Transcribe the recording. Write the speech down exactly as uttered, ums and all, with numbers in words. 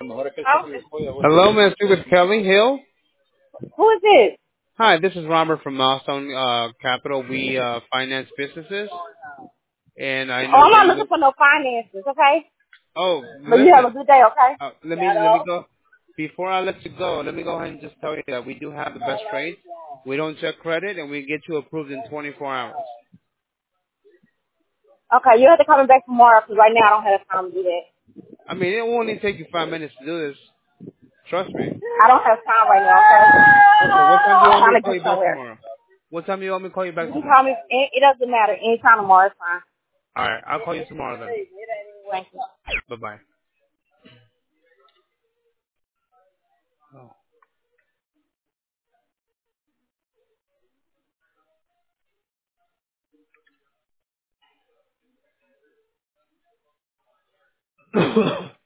Hello, may I speak with Kelly Hill? Who is this? Hi, this is Robert from Milestone uh, Capital. We uh, finance businesses, and I Oh, know I'm that not you looking look. for no finances, okay? Oh, But you have listen. a good day, okay? Uh, let me let me go. Before I let you go, let me go ahead and just tell you that we do have the best rates. We don't check credit, and we get you approved in twenty-four hours. Okay, you have to come back tomorrow because right now I don't have time to do that. I mean, it will only take you five minutes to do this. Trust me. I don't have time right now, okay? Okay, what time do you I'm want me trying to to call get you back somewhere. tomorrow? What time do you want me to call you back You can tomorrow? call me, it it doesn't matter. Anytime tomorrow is fine. All right, I'll call you tomorrow then. Thank you. Bye bye. Oh.